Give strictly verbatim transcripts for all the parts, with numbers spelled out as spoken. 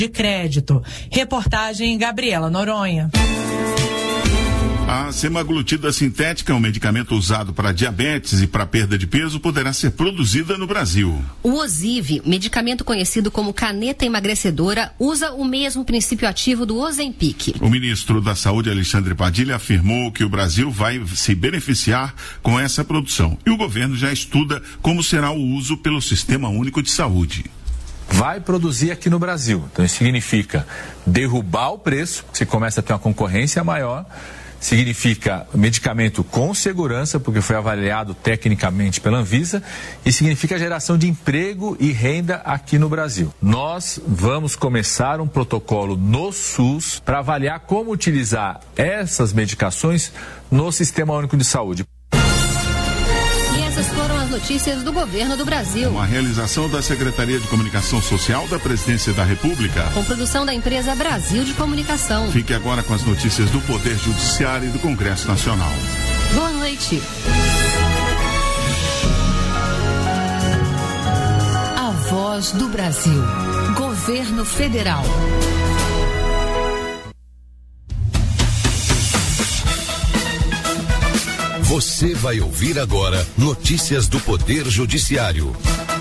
de crédito. Reportagem Gabriela Noronha. A semaglutida sintética, um medicamento usado para diabetes e para perda de peso, poderá ser produzida no Brasil. O Ozivy, medicamento conhecido como caneta emagrecedora, usa o mesmo princípio ativo do Ozempic. O ministro da Saúde, Alexandre Padilha, afirmou que o Brasil vai se beneficiar com essa produção. E o governo já estuda como será o uso pelo Sistema Único de Saúde. Vai produzir aqui no Brasil. Então isso significa derrubar o preço, você começa a ter uma concorrência maior, significa medicamento com segurança, porque foi avaliado tecnicamente pela Anvisa, e significa geração de emprego e renda aqui no Brasil. Nós vamos começar um protocolo no SUS para avaliar como utilizar essas medicações no Sistema Único de Saúde. Essas foram as notícias do governo do Brasil. Uma realização da Secretaria de Comunicação Social da Presidência da República. Com produção da empresa Brasil de Comunicação. Fique agora com as notícias do Poder Judiciário e do Congresso Nacional. Boa noite. A Voz do Brasil. Governo Federal. Você vai ouvir agora notícias do Poder Judiciário.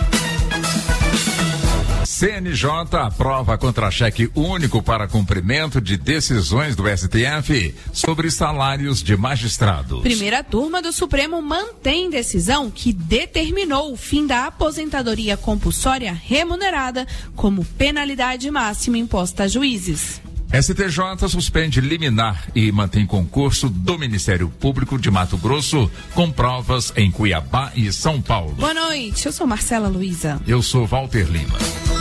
C N J aprova contra-cheque único para cumprimento de decisões do S T F sobre salários de magistrados. Primeira turma do Supremo mantém decisão que determinou o fim da aposentadoria compulsória remunerada como penalidade máxima imposta a juízes. S T J suspende liminar e mantém concurso do Ministério Público de Mato Grosso com provas em Cuiabá e São Paulo. Boa noite, eu sou Marcela Luiza. Eu sou Walter Lima.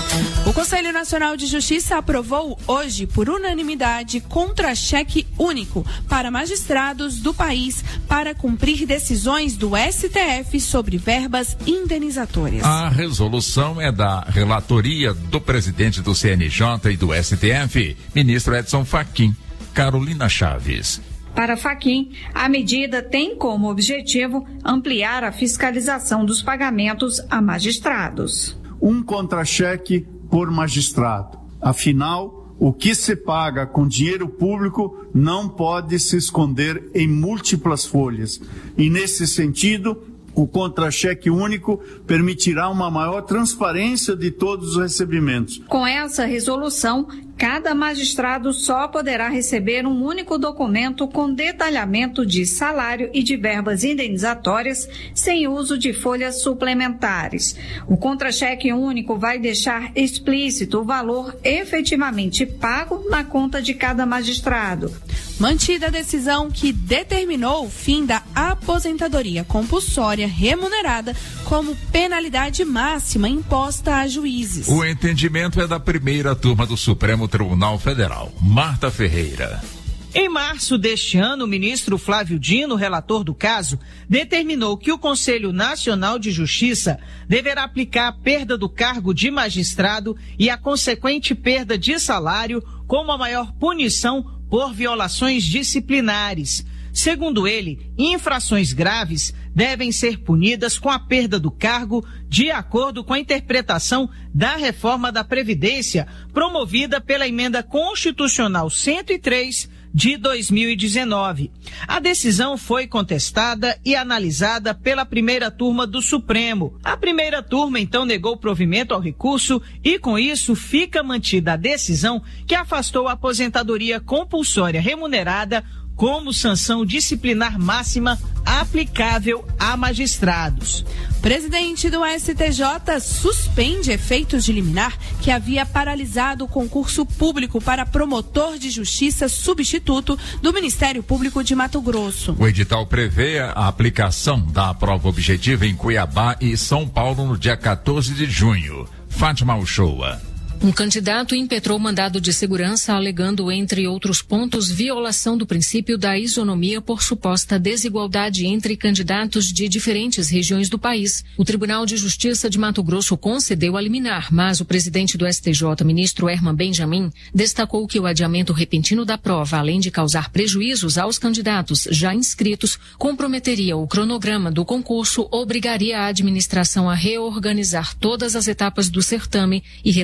O Conselho Nacional de Justiça aprovou hoje, por unanimidade, contra-cheque único para magistrados do país para cumprir decisões do S T F sobre verbas indenizatórias. A resolução é da relatoria do presidente do C N J e do S T F, ministro Edson Fachin. Carolina Chaves. Para Fachin, a medida tem como objetivo ampliar a fiscalização dos pagamentos a magistrados. Um contra-cheque por magistrado. Afinal, o que se paga com dinheiro público não pode se esconder em múltiplas folhas. E, nesse sentido, o contra-cheque único permitirá uma maior transparência de todos os recebimentos. Com essa resolução, cada magistrado só poderá receber um único documento com detalhamento de salário e de verbas indenizatórias, sem uso de folhas suplementares. O contra-cheque único vai deixar explícito o valor efetivamente pago na conta de cada magistrado. Mantida a decisão que determinou o fim da aposentadoria compulsória remunerada como penalidade máxima imposta a juízes. O entendimento é da primeira turma do Supremo Tribunal Federal. Marta Ferreira. Em março deste ano, o ministro Flávio Dino, relator do caso, determinou que o Conselho Nacional de Justiça deverá aplicar a perda do cargo de magistrado e a consequente perda de salário como a maior punição por violações disciplinares. Segundo ele, infrações graves devem ser punidas com a perda do cargo de acordo com a interpretação da reforma da Previdência promovida pela Emenda Constitucional cento e três de dois mil e dezenove. A decisão foi contestada e analisada pela primeira turma do Supremo. A primeira turma então negou provimento ao recurso e com isso fica mantida a decisão que afastou a aposentadoria compulsória remunerada como sanção disciplinar máxima aplicável a magistrados. Presidente do S T J suspende efeitos de liminar que havia paralisado o concurso público para promotor de justiça substituto do Ministério Público de Mato Grosso. O edital prevê a aplicação da prova objetiva em Cuiabá e São Paulo no dia quatorze de junho. Fátima Uchoa. Um candidato impetrou mandado de segurança alegando, entre outros pontos, violação do princípio da isonomia por suposta desigualdade entre candidatos de diferentes regiões do país. O Tribunal de Justiça de Mato Grosso concedeu a liminar, mas o presidente do S T J, ministro Herman Benjamin, destacou que o adiamento repentino da prova, além de causar prejuízos aos candidatos já inscritos, comprometeria o cronograma do concurso, obrigaria a administração a reorganizar todas as etapas do certame e retardaria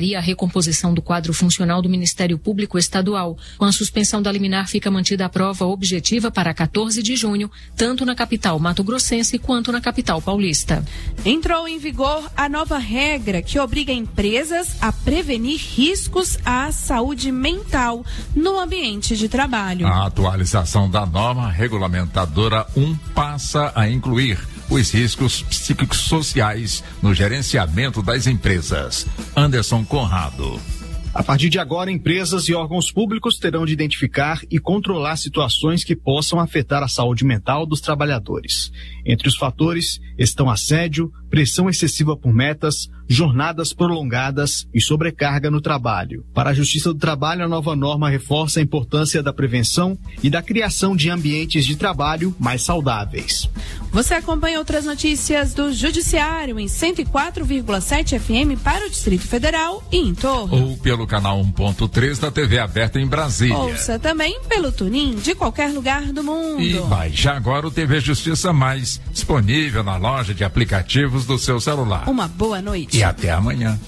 avalia a recomposição do quadro funcional do Ministério Público Estadual. Com a suspensão da liminar, fica mantida a prova objetiva para quatorze de junho, tanto na capital mato-grossense quanto na capital paulista. Entrou em vigor a nova regra que obriga empresas a prevenir riscos à saúde mental no ambiente de trabalho. A atualização da norma regulamentadora um passa a incluir os riscos psicossociais no gerenciamento das empresas. Anderson Conrado. A partir de agora, empresas e órgãos públicos terão de identificar e controlar situações que possam afetar a saúde mental dos trabalhadores. Entre os fatores estão assédio, pressão excessiva por metas, jornadas prolongadas e sobrecarga no trabalho. Para a Justiça do Trabalho, a nova norma reforça a importância da prevenção e da criação de ambientes de trabalho mais saudáveis. Você acompanha outras notícias do Judiciário em cento e quatro vírgula sete F M para o Distrito Federal e em torno. Ou pelo canal um ponto três da T V aberta em Brasília. Ouça também pelo TuneIn de qualquer lugar do mundo. E baixe agora o T V Justiça Mais, disponível na loja de aplicativos do seu celular. Uma boa noite. E até amanhã.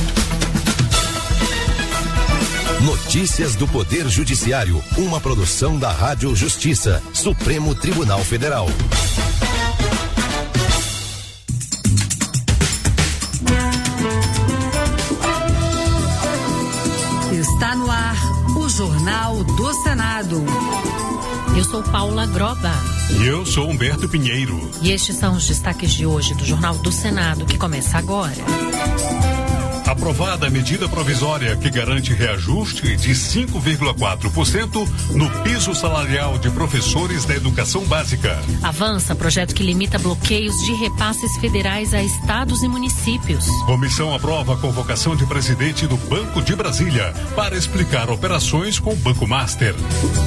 Notícias do Poder Judiciário, uma produção da Rádio Justiça, Supremo Tribunal Federal. Está no ar o Jornal do Senado. Eu sou Paula Groba. E eu sou Humberto Pinheiro. E estes são os destaques de hoje do Jornal do Senado, que começa agora. Aprovada a medida provisória que garante reajuste de cinco vírgula quatro por cento no piso salarial de professores da educação básica. Avança projeto que limita bloqueios de repasses federais a estados e municípios. Comissão aprova a convocação de presidente do Banco de Brasília para explicar operações com o Banco Master.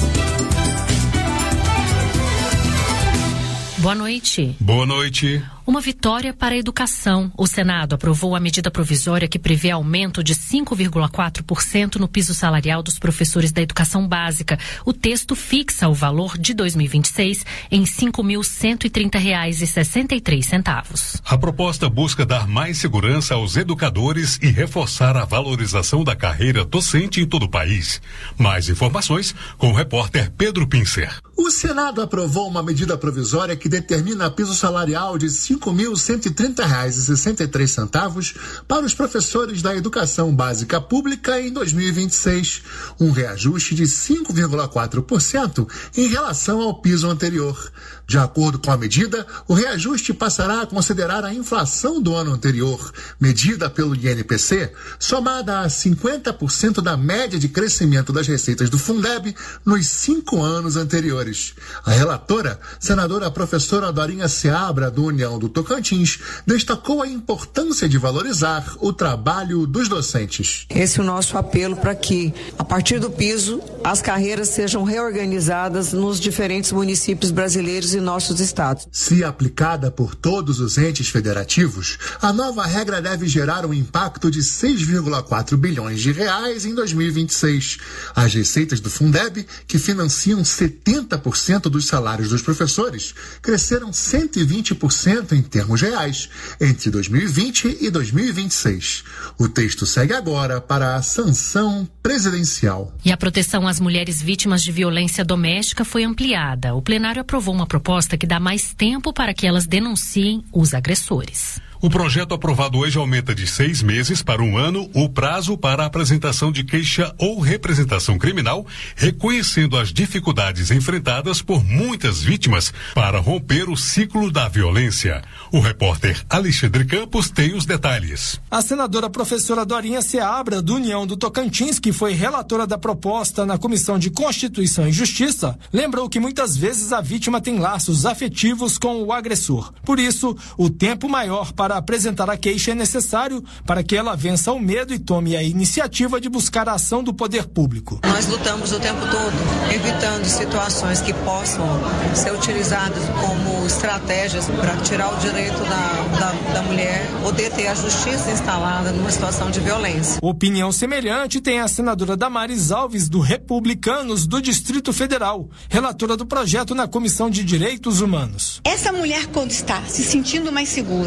Boa noite. Boa noite. Uma vitória para a educação. O Senado aprovou a medida provisória que prevê aumento de cinco vírgula quatro por cento no piso salarial dos professores da educação básica. O texto fixa o valor de dois mil e vinte e seis em cinco mil cento e trinta reais e sessenta e três centavos. A proposta busca dar mais segurança aos educadores e reforçar a valorização da carreira docente em todo o país. Mais informações com o repórter Pedro Pincer. O Senado aprovou uma medida provisória que determina piso salarial de cinco mil cento e trinta reais e sessenta e três centavos para os professores da educação básica pública em dois mil e vinte e seis, um reajuste de cinco vírgula quatro por cento em relação ao piso anterior. De acordo com a medida, o reajuste passará a considerar a inflação do ano anterior, medida pelo I N P C, somada a cinquenta por cento da média de crescimento das receitas do Fundeb nos cinco anos anteriores. A relatora, senadora professora Dorinha Seabra, do União do Tocantins, destacou a importância de valorizar o trabalho dos docentes. Esse é o nosso apelo para que, a partir do piso, as carreiras sejam reorganizadas nos diferentes municípios brasileiros e nossos estados. Se aplicada por todos os entes federativos, a nova regra deve gerar um impacto de seis vírgula quatro bilhões de reais em dois mil e vinte e seis. As receitas do Fundeb, que financiam setenta por cento dos salários dos professores, cresceram cento e vinte por cento em termos reais entre dois mil e vinte e dois mil e vinte e seis. O texto segue agora para a sanção presidencial. E a proteção às mulheres vítimas de violência doméstica foi ampliada. O plenário aprovou uma proposta que dá mais tempo para que elas denunciem os agressores. O projeto aprovado hoje aumenta de seis meses para um ano o prazo para a apresentação de queixa ou representação criminal, reconhecendo as dificuldades enfrentadas por muitas vítimas para romper o ciclo da violência. O repórter Alexandre Campos tem os detalhes. A senadora professora Dorinha Seabra, do União do Tocantins, que foi relatora da proposta na Comissão de Constituição e Justiça, lembrou que muitas vezes a vítima tem laços afetivos com o agressor. Por isso, o tempo maior para Para apresentar a queixa é necessário para que ela vença o medo e tome a iniciativa de buscar a ação do poder público. Nós lutamos o tempo todo, evitando situações que possam ser utilizadas como estratégias para tirar o direito da, da, da mulher ou deter a justiça instalada numa situação de violência. Opinião semelhante tem a senadora Damares Alves, do Republicanos do Distrito Federal, relatora do projeto na Comissão de Direitos Humanos. Essa mulher, quando está se sentindo mais segura, a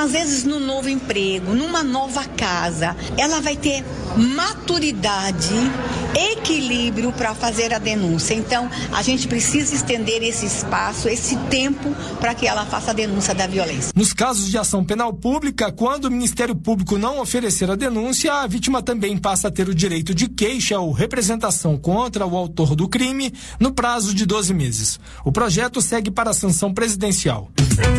às vezes no novo emprego, numa nova casa, ela vai ter maturidade, equilíbrio para fazer a denúncia. Então, a gente precisa estender esse espaço, esse tempo, para que ela faça a denúncia da violência. Nos casos de ação penal pública, quando o Ministério Público não oferecer a denúncia, a vítima também passa a ter o direito de queixa ou representação contra o autor do crime no prazo de doze meses. O projeto segue para a sanção presidencial.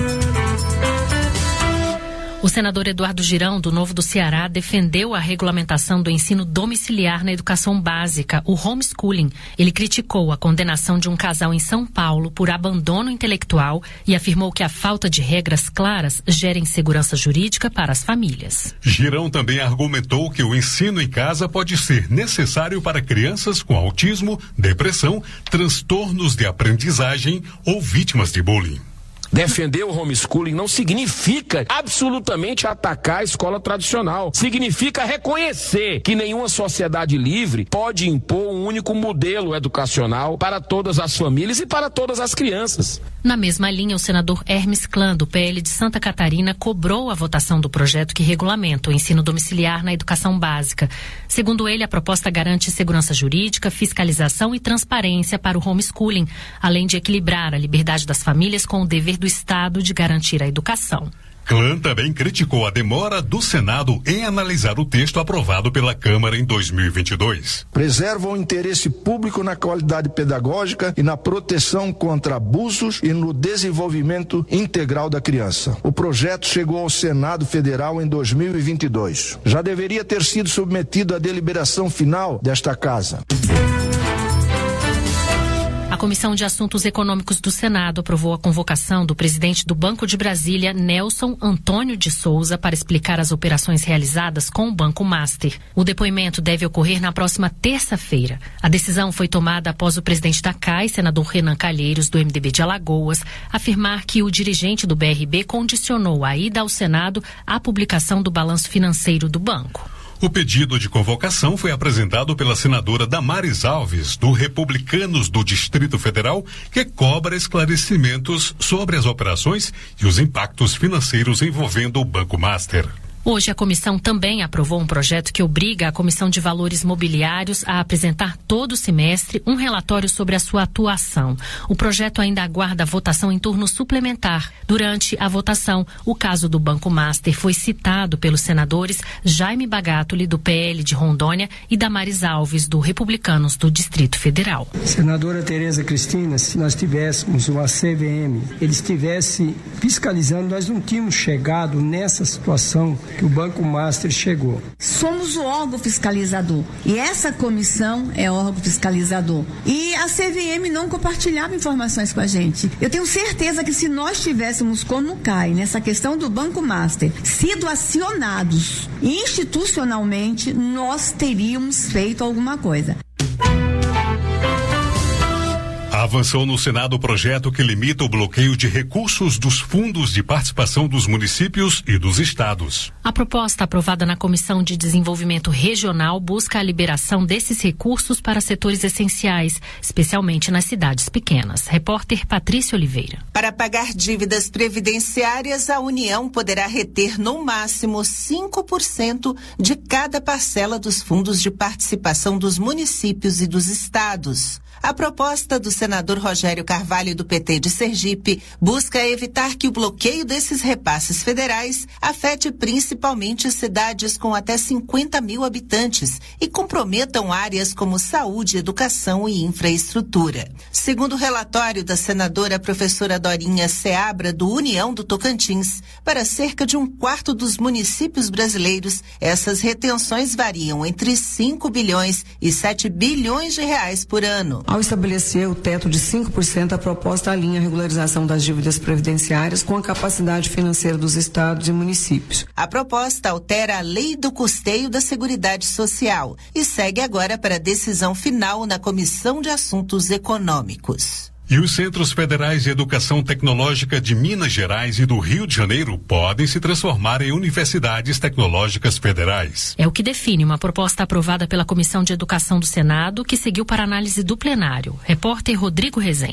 O senador Eduardo Girão, do Novo do Ceará, defendeu a regulamentação do ensino domiciliar na educação básica, o homeschooling. Ele criticou a condenação de um casal em São Paulo por abandono intelectual e afirmou que a falta de regras claras gera insegurança jurídica para as famílias. Girão também argumentou que o ensino em casa pode ser necessário para crianças com autismo, depressão, transtornos de aprendizagem ou vítimas de bullying. Defender o homeschooling não significa absolutamente atacar a escola tradicional. Significa reconhecer que nenhuma sociedade livre pode impor um único modelo educacional para todas as famílias e para todas as crianças. Na mesma linha, o senador Hermes Clã, do P L de Santa Catarina, cobrou a votação do projeto que regulamenta o ensino domiciliar na educação básica. Segundo ele, a proposta garante segurança jurídica, fiscalização e transparência para o homeschooling, além de equilibrar a liberdade das famílias com o dever do Estado de garantir a educação. Clã também criticou a demora do Senado em analisar o texto aprovado pela Câmara em dois mil e vinte e dois. Preserva o interesse público na qualidade pedagógica e na proteção contra abusos e no desenvolvimento integral da criança. O projeto chegou ao Senado Federal em dois mil e vinte e dois. Já deveria ter sido submetido à deliberação final desta Casa. A Comissão de Assuntos Econômicos do Senado aprovou a convocação do presidente do Banco de Brasília, Nelson Antônio de Souza, para explicar as operações realizadas com o Banco Master. O depoimento deve ocorrer na próxima terça-feira. A decisão foi tomada após o presidente da C A I, senador Renan Calheiros, do M D B de Alagoas, afirmar que o dirigente do B R B condicionou a ida ao Senado à publicação do balanço financeiro do banco. O pedido de convocação foi apresentado pela senadora Damares Alves, do Republicanos do Distrito Federal, que cobra esclarecimentos sobre as operações e os impactos financeiros envolvendo o Banco Master. Hoje, a comissão também aprovou um projeto que obriga a Comissão de Valores Mobiliários a apresentar todo semestre um relatório sobre a sua atuação. O projeto ainda aguarda a votação em turno suplementar. Durante a votação, o caso do Banco Master foi citado pelos senadores Jaime Bagatoli, do P L de Rondônia, e Damares Alves, do Republicanos do Distrito Federal. Senadora Tereza Cristina, se nós tivéssemos uma C V M, eles estivessem fiscalizando, nós não tínhamos chegado nessa situação que o Banco Master chegou. Somos o órgão fiscalizador e essa comissão é órgão fiscalizador. E a C V M não compartilhava informações com a gente. Eu tenho certeza que se nós tivéssemos, como o C A I, nessa questão do Banco Master, sido acionados institucionalmente, nós teríamos feito alguma coisa. Avançou no Senado o projeto que limita o bloqueio de recursos dos fundos de participação dos municípios e dos estados. A proposta aprovada na Comissão de Desenvolvimento Regional busca a liberação desses recursos para setores essenciais, especialmente nas cidades pequenas. Repórter Patrícia Oliveira. Para pagar dívidas previdenciárias, a União poderá reter no máximo cinco por cento de cada parcela dos fundos de participação dos municípios e dos estados. A proposta do senador Rogério Carvalho, do P T de Sergipe, busca evitar que o bloqueio desses repasses federais afete principalmente cidades com até cinquenta mil habitantes e comprometam áreas como saúde, educação e infraestrutura. Segundo o relatório da senadora professora Dorinha Seabra, do União do Tocantins, para cerca de um quarto dos municípios brasileiros, essas retenções variam entre cinco bilhões e sete bilhões de reais por ano. Ao estabelecer o teto de cinco por cento, a proposta alinha a regularização das dívidas previdenciárias com a capacidade financeira dos estados e municípios. A proposta altera a lei do custeio da Seguridade Social e segue agora para a decisão final na Comissão de Assuntos Econômicos. E os Centros Federais de Educação Tecnológica de Minas Gerais e do Rio de Janeiro podem se transformar em universidades tecnológicas federais. É o que define uma proposta aprovada pela Comissão de Educação do Senado, que seguiu para análise do plenário. Repórter Rodrigo Rezende.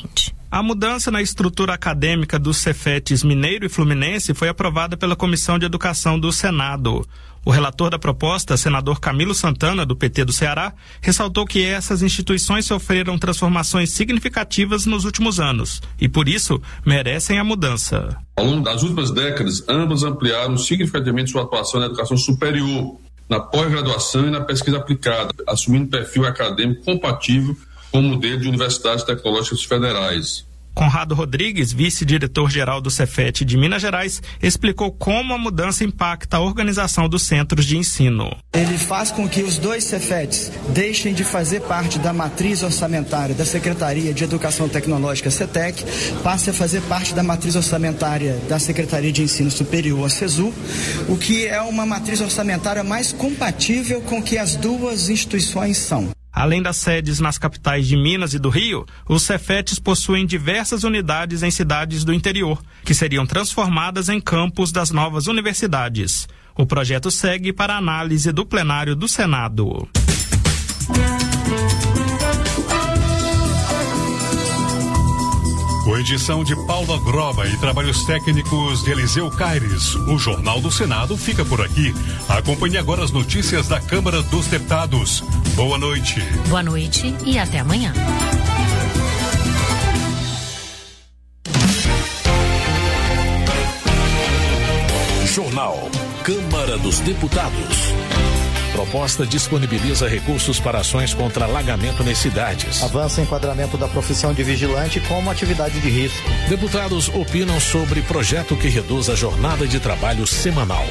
A mudança na estrutura acadêmica dos Cefetes Mineiro e Fluminense foi aprovada pela Comissão de Educação do Senado. O relator da proposta, senador Camilo Santana, do P T do Ceará, ressaltou que essas instituições sofreram transformações significativas nos últimos anos e, por isso, merecem a mudança. Ao longo das últimas décadas, ambas ampliaram significativamente sua atuação na educação superior, na pós-graduação e na pesquisa aplicada, assumindo perfil acadêmico compatível com o modelo de universidades tecnológicas federais. Conrado Rodrigues, vice-diretor-geral do Cefet de Minas Gerais, explicou como a mudança impacta a organização dos centros de ensino. Ele faz com que os dois Cefetes deixem de fazer parte da matriz orçamentária da Secretaria de Educação Tecnológica, CETEC, passe a fazer parte da matriz orçamentária da Secretaria de Ensino Superior, a CESU, o que é uma matriz orçamentária mais compatível com o que as duas instituições são. Além das sedes nas capitais de Minas e do Rio, os Cefetes possuem diversas unidades em cidades do interior, que seriam transformadas em campus das novas universidades. O projeto segue para análise do plenário do Senado. Com edição de Paula Groba e trabalhos técnicos de Eliseu Caires, o Jornal do Senado fica por aqui. Acompanhe agora as notícias da Câmara dos Deputados. Boa noite. Boa noite e até amanhã. Jornal Câmara dos Deputados. Proposta disponibiliza recursos para ações contra alagamento nas cidades. Avança o enquadramento da profissão de vigilante como atividade de risco. Deputados opinam sobre projeto que reduz a jornada de trabalho semanal.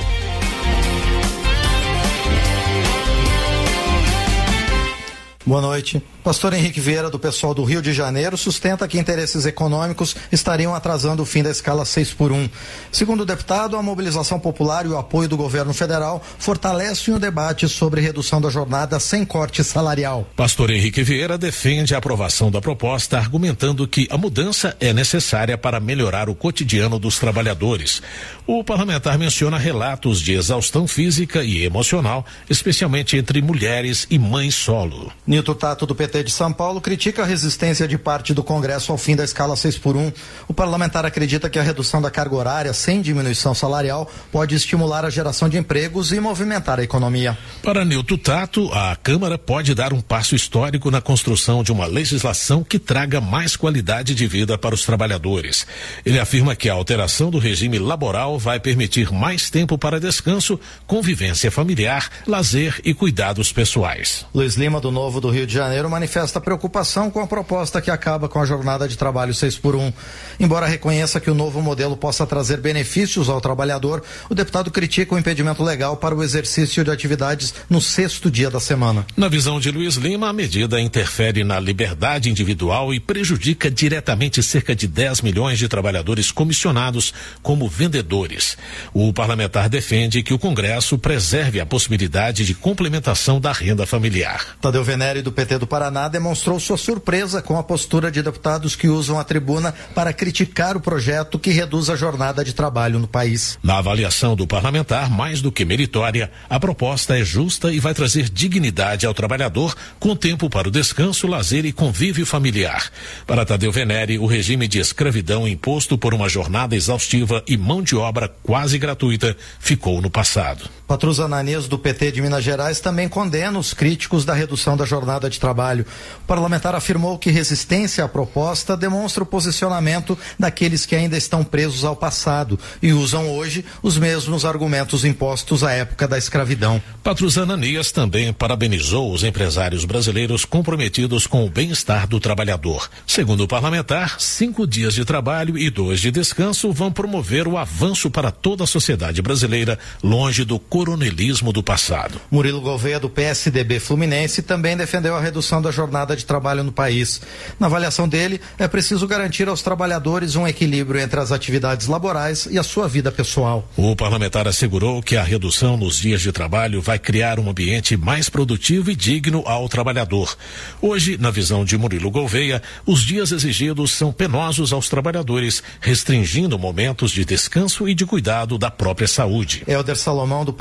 Boa noite. Pastor Henrique Vieira, do pessoal do Rio de Janeiro, sustenta que interesses econômicos estariam atrasando o fim da escala seis por um. Segundo o deputado, a mobilização popular e o apoio do governo federal fortalecem o debate sobre redução da jornada sem corte salarial. Pastor Henrique Vieira defende a aprovação da proposta, argumentando que a mudança é necessária para melhorar o cotidiano dos trabalhadores. O parlamentar menciona relatos de exaustão física e emocional, especialmente entre mulheres e mães solo. Nilton Tato, do P T de São Paulo, critica a resistência de parte do Congresso ao fim da escala seis por um. O parlamentar acredita que a redução da carga horária sem diminuição salarial pode estimular a geração de empregos e movimentar a economia. Para Nilton Tato, a Câmara pode dar um passo histórico na construção de uma legislação que traga mais qualidade de vida para os trabalhadores. Ele afirma que a alteração do regime laboral vai permitir mais tempo para descanso, convivência familiar, lazer e cuidados pessoais. Luiz Lima, do Novo do Rio de Janeiro, manifesta preocupação com a proposta que acaba com a jornada de trabalho seis por um. Embora reconheça que o novo modelo possa trazer benefícios ao trabalhador, o deputado critica o impedimento legal para o exercício de atividades no sexto dia da semana. Na visão de Luiz Lima, a medida interfere na liberdade individual e prejudica diretamente cerca de dez milhões de trabalhadores comissionados como vendedores. O parlamentar defende que o Congresso preserve a possibilidade de complementação da renda familiar. Tadeu Venere, do P T do Paraná, demonstrou sua surpresa com a postura de deputados que usam a tribuna para criticar o projeto que reduz a jornada de trabalho no país. Na avaliação do parlamentar, mais do que meritória, a proposta é justa e vai trazer dignidade ao trabalhador, com tempo para o descanso, lazer e convívio familiar. Para Tadeu Venere, o regime de escravidão imposto por uma jornada exaustiva e mão de obra quase gratuita ficou no passado. Patrus Ananias, do P T de Minas Gerais, também condena os críticos da redução da jornada de trabalho. O parlamentar afirmou que resistência à proposta demonstra o posicionamento daqueles que ainda estão presos ao passado e usam hoje os mesmos argumentos impostos à época da escravidão. Patrus Ananias também parabenizou os empresários brasileiros comprometidos com o bem-estar do trabalhador. Segundo o parlamentar, cinco dias de trabalho e dois de descanso vão promover o avanço para toda a sociedade brasileira, longe do coronelismo do passado. Murilo Gouveia, do P S D B Fluminense, também defendeu a redução da jornada de trabalho no país. Na avaliação dele, é preciso garantir aos trabalhadores um equilíbrio entre as atividades laborais e a sua vida pessoal. O parlamentar assegurou que a redução nos dias de trabalho vai criar um ambiente mais produtivo e digno ao trabalhador. Hoje, na visão de Murilo Gouveia, os dias exigidos são penosos aos trabalhadores, restringindo momentos de descanso e de cuidado da própria saúde. Helder Salomão, do P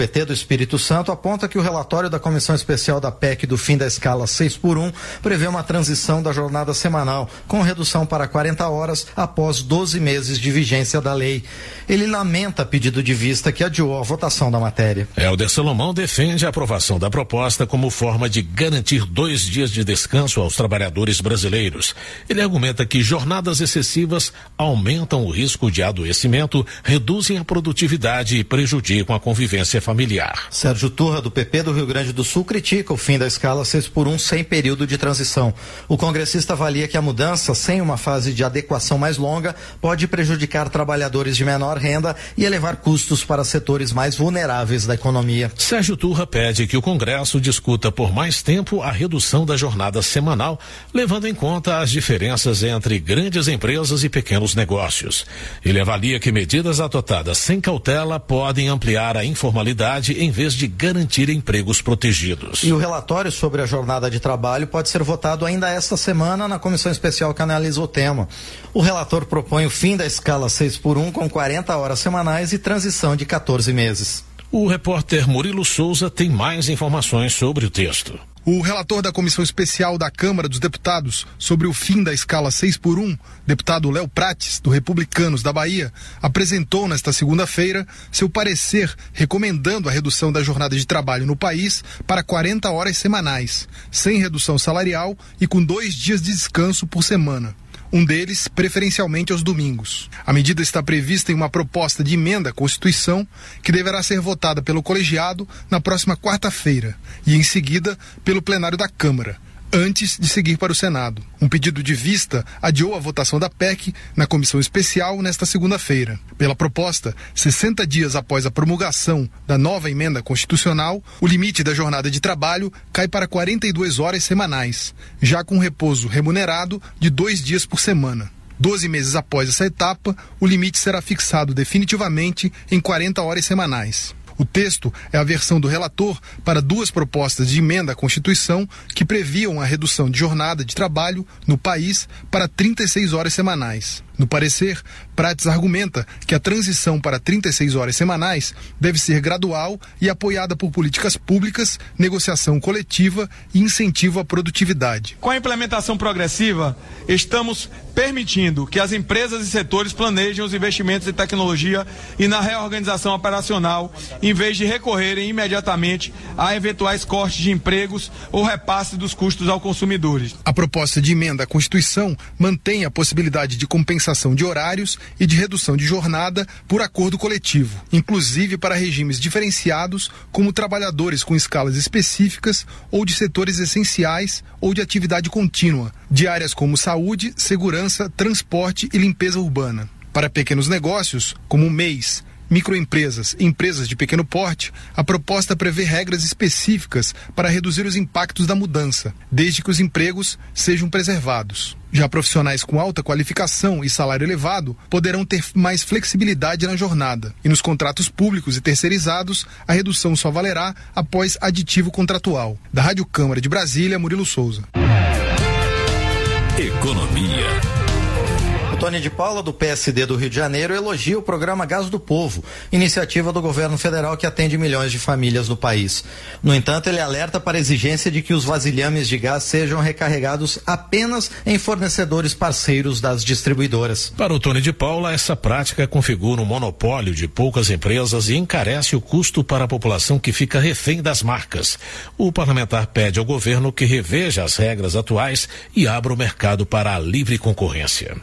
P T do Espírito Santo aponta que o relatório da Comissão Especial da P E C do fim da escala seis por um prevê uma transição da jornada semanal, com redução para quarenta horas após doze meses de vigência da lei. Ele lamenta pedido de vista que adiou a votação da matéria. Helder Salomão defende a aprovação da proposta como forma de garantir dois dias de descanso aos trabalhadores brasileiros. Ele argumenta que jornadas excessivas aumentam o risco de adoecimento, reduzem a produtividade e prejudicam a convivência familiar. Sérgio Turra, do P P do Rio Grande do Sul, critica o fim da escala seis por um sem período de transição. O congressista avalia que a mudança, sem uma fase de adequação mais longa, pode prejudicar trabalhadores de menor renda e elevar custos para setores mais vulneráveis da economia. Sérgio Turra pede que o Congresso discuta por mais tempo a redução da jornada semanal, levando em conta as diferenças entre grandes empresas e pequenos negócios. Ele avalia que medidas adotadas sem cautela podem ampliar a informalidade em vez de garantir empregos protegidos. E o relatório sobre a jornada de trabalho pode ser votado ainda esta semana na comissão especial que analisa o tema. O relator propõe o fim da escala seis por um com quarenta horas semanais e transição de quatorze meses. O repórter Murilo Souza tem mais informações sobre o texto. O relator da Comissão Especial da Câmara dos Deputados sobre o fim da escala seis por um, deputado Léo Prates, do Republicanos da Bahia, apresentou nesta segunda-feira seu parecer recomendando a redução da jornada de trabalho no país para quarenta horas semanais, sem redução salarial e com dois dias de descanso por semana. Um deles, preferencialmente aos domingos. A medida está prevista em uma proposta de emenda à Constituição que deverá ser votada pelo colegiado na próxima quarta-feira e, em seguida, pelo plenário da Câmara, antes de seguir para o Senado. Um pedido de vista adiou a votação da P E C na comissão especial nesta segunda-feira. Pela proposta, sessenta dias após a promulgação da nova emenda constitucional, o limite da jornada de trabalho cai para quarenta e duas horas semanais, já com repouso remunerado de dois dias por semana. Doze meses após essa etapa, o limite será fixado definitivamente em quarenta horas semanais. O texto é a versão do relator para duas propostas de emenda à Constituição que previam a redução de jornada de trabalho no país para trinta e seis horas semanais. No parecer, Prates argumenta que a transição para trinta e seis horas semanais deve ser gradual e apoiada por políticas públicas, negociação coletiva e incentivo à produtividade. Com a implementação progressiva, estamos permitindo que as empresas e setores planejem os investimentos em tecnologia e na reorganização operacional, em vez de recorrerem imediatamente a eventuais cortes de empregos ou repasse dos custos aos consumidores. A proposta de emenda à Constituição mantém a possibilidade de compensação de horários e de redução de jornada por acordo coletivo, inclusive para regimes diferenciados, como trabalhadores com escalas específicas ou de setores essenciais ou de atividade contínua, de áreas como saúde, segurança, transporte e limpeza urbana. Para pequenos negócios, como M E Is, microempresas e empresas de pequeno porte, a proposta prevê regras específicas para reduzir os impactos da mudança, desde que os empregos sejam preservados. Já profissionais com alta qualificação e salário elevado poderão ter mais flexibilidade na jornada. E nos contratos públicos e terceirizados, a redução só valerá após aditivo contratual. Da Rádio Câmara de Brasília, Murilo Souza. Economia. Tony de Paula, do P S D do Rio de Janeiro, elogia o programa Gás do Povo, iniciativa do governo federal que atende milhões de famílias do país. No entanto, ele alerta para a exigência de que os vasilhames de gás sejam recarregados apenas em fornecedores parceiros das distribuidoras. Para o Tony de Paula, essa prática configura um monopólio de poucas empresas e encarece o custo para a população que fica refém das marcas. O parlamentar pede ao governo que reveja as regras atuais e abra o mercado para a livre concorrência.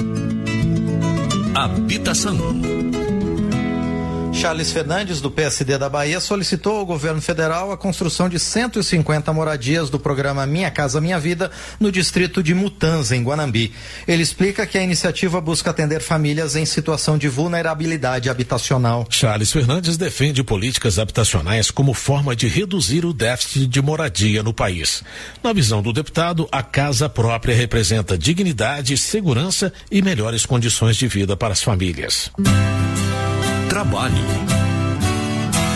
Habitação. Charles Fernandes, do P S D da Bahia, solicitou ao governo federal a construção de cento e cinquenta moradias do programa Minha Casa Minha Vida no distrito de Mutanza, em Guanambi. Ele explica que a iniciativa busca atender famílias em situação de vulnerabilidade habitacional. Charles Fernandes defende políticas habitacionais como forma de reduzir o déficit de moradia no país. Na visão do deputado, a casa própria representa dignidade, segurança e melhores condições de vida para as famílias. Trabalho.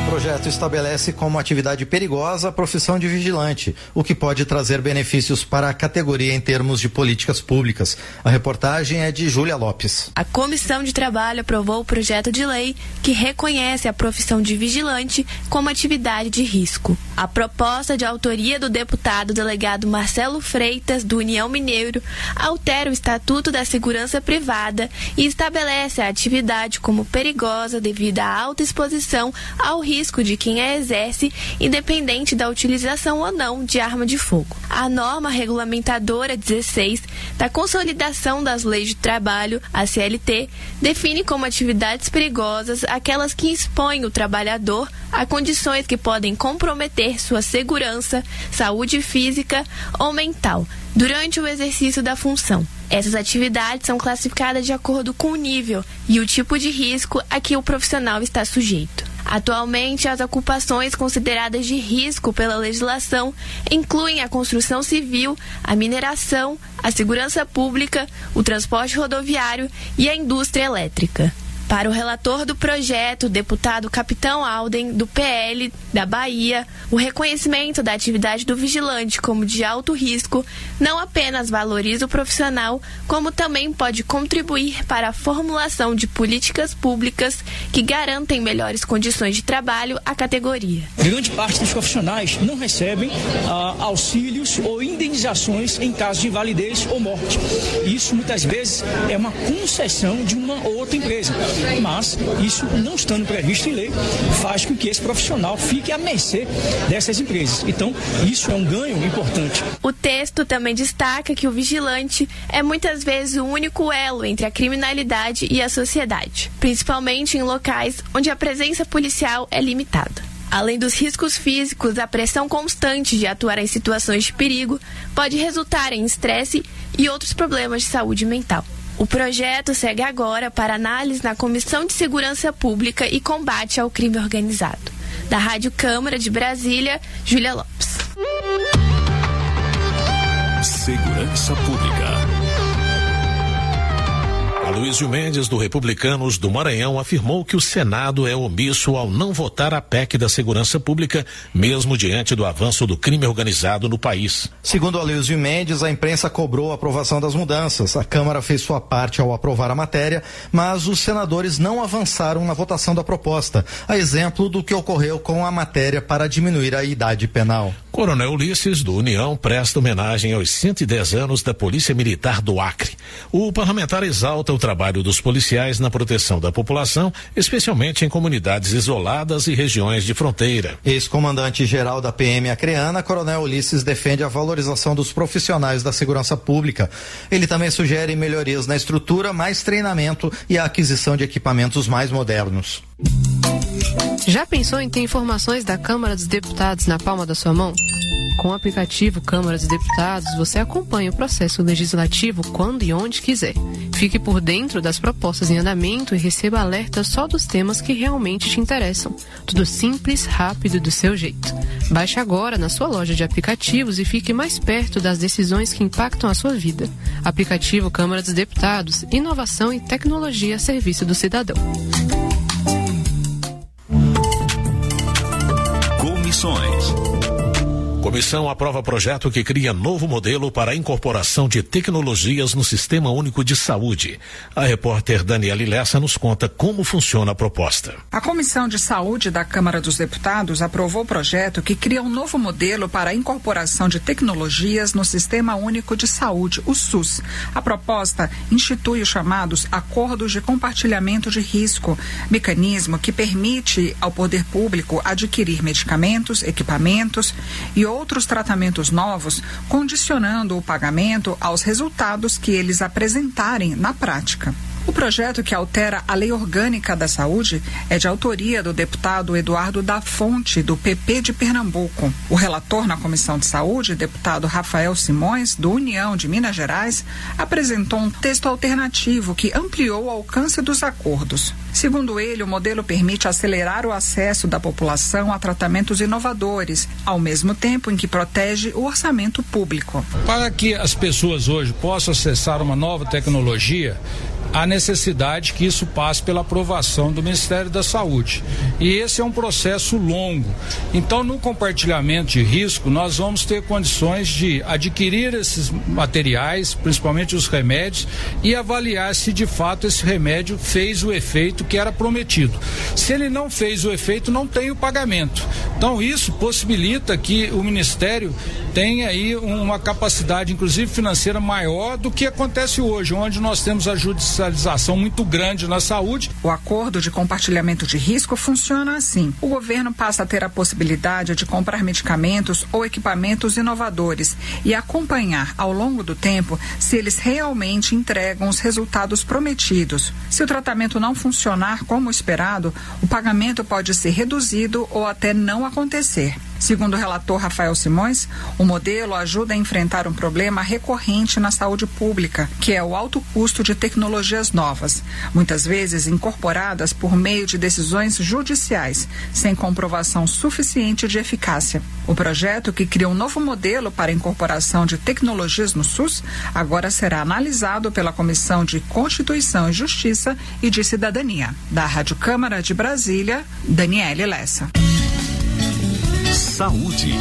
projeto estabelece como atividade perigosa a profissão de vigilante, o que pode trazer benefícios para a categoria em termos de políticas públicas. A reportagem é de Júlia Lopes. A Comissão de Trabalho aprovou o projeto de lei que reconhece a profissão de vigilante como atividade de risco. A proposta, de autoria do deputado delegado Marcelo Freitas, do União Mineiro, altera o Estatuto da Segurança Privada e estabelece a atividade como perigosa devido à alta exposição ao risco de quem a exerce, independente da utilização ou não de arma de fogo. A norma regulamentadora dezesseis da Consolidação das Leis de Trabalho, a C L T, define como atividades perigosas aquelas que expõem o trabalhador a condições que podem comprometer sua segurança, saúde física ou mental durante o exercício da função. Essas atividades são classificadas de acordo com o nível e o tipo de risco a que o profissional está sujeito. Atualmente, as ocupações consideradas de risco pela legislação incluem a construção civil, a mineração, a segurança pública, o transporte rodoviário e a indústria elétrica. Para o relator do projeto, o deputado Capitão Alden, do P L da Bahia, o reconhecimento da atividade do vigilante como de alto risco não apenas valoriza o profissional, como também pode contribuir para a formulação de políticas públicas que garantem melhores condições de trabalho à categoria. Grande parte dos profissionais não recebem ah, auxílios ou indenizações em caso de invalidez ou morte. Isso muitas vezes é uma concessão de uma outra empresa. Mas isso, não estando previsto em lei, faz com que esse profissional fique à mercê dessas empresas. Então, isso é um ganho importante. O texto também destaca que o vigilante é muitas vezes o único elo entre a criminalidade e a sociedade, principalmente em locais onde a presença policial é limitada. Além dos riscos físicos, a pressão constante de atuar em situações de perigo pode resultar em estresse e outros problemas de saúde mental. O projeto segue agora para análise na Comissão de Segurança Pública e Combate ao Crime Organizado. Da Rádio Câmara de Brasília, Júlia Lopes. Segurança Pública. Aloysio Mendes, do Republicanos do Maranhão, afirmou que o Senado é omisso ao não votar a P E C da Segurança Pública, mesmo diante do avanço do crime organizado no país. Segundo Aloysio Mendes, a imprensa cobrou a aprovação das mudanças. A Câmara fez sua parte ao aprovar a matéria, mas os senadores não avançaram na votação da proposta, a exemplo do que ocorreu com a matéria para diminuir a idade penal. Coronel Ulisses, do União, presta homenagem aos cento e dez anos da Polícia Militar do Acre. O parlamentar exalta o trabalho dos policiais na proteção da população, especialmente em comunidades isoladas e regiões de fronteira. Ex-comandante-geral da P M acreana, Coronel Ulisses defende a valorização dos profissionais da segurança pública. Ele também sugere melhorias na estrutura, mais treinamento e a aquisição de equipamentos mais modernos. Já pensou em ter informações da Câmara dos Deputados na palma da sua mão? Com o aplicativo Câmara dos Deputados, você acompanha o processo legislativo quando e onde quiser. Fique por dentro das propostas em andamento e receba alertas só dos temas que realmente te interessam. Tudo simples, rápido e do seu jeito. Baixe agora na sua loja de aplicativos e fique mais perto das decisões que impactam a sua vida. Aplicativo Câmara dos Deputados, inovação e tecnologia a serviço do cidadão. Comissões. Comissão aprova projeto que cria novo modelo para a incorporação de tecnologias no Sistema Único de Saúde. A repórter Daniela Lessa nos conta como funciona a proposta. A Comissão de Saúde da Câmara dos Deputados aprovou o projeto que cria um novo modelo para a incorporação de tecnologias no Sistema Único de Saúde, o SUS. A proposta institui os chamados Acordos de Compartilhamento de Risco, mecanismo que permite ao poder público adquirir medicamentos, equipamentos e outros tratamentos novos, condicionando o pagamento aos resultados que eles apresentarem na prática. O projeto, que altera a Lei Orgânica da Saúde, é de autoria do deputado Eduardo da Fonte, do P P de Pernambuco. O relator na Comissão de Saúde, deputado Rafael Simões, do União de Minas Gerais, apresentou um texto alternativo que ampliou o alcance dos acordos. Segundo ele, o modelo permite acelerar o acesso da população a tratamentos inovadores, ao mesmo tempo em que protege o orçamento público. Para que as pessoas hoje possam acessar uma nova tecnologia, há necessidade que isso passe pela aprovação do Ministério da Saúde. E esse é um processo longo. Então, no compartilhamento de risco, nós vamos ter condições de adquirir esses materiais, principalmente os remédios, e avaliar se de fato esse remédio fez o efeito que era prometido. Se ele não fez o efeito, não tem o pagamento. Então, isso possibilita que o Ministério tenha aí uma capacidade, inclusive financeira, maior do que acontece hoje, onde nós temos a judicialização muito grande na saúde. O acordo de compartilhamento de risco funciona assim. O governo passa a ter a possibilidade de comprar medicamentos ou equipamentos inovadores e acompanhar ao longo do tempo se eles realmente entregam os resultados prometidos. Se o tratamento não funcionar como esperado, o pagamento pode ser reduzido ou até não acontecer. Segundo o relator Rafael Simões, o modelo ajuda a enfrentar um problema recorrente na saúde pública, que é o alto custo de tecnologias novas, muitas vezes incorporadas por meio de decisões judiciais, sem comprovação suficiente de eficácia. O projeto, que cria um novo modelo para a incorporação de tecnologias no SUS, agora será analisado pela Comissão de Constituição e Justiça e de Cidadania. Da Rádio Câmara de Brasília, Daniele Lessa. Saúde.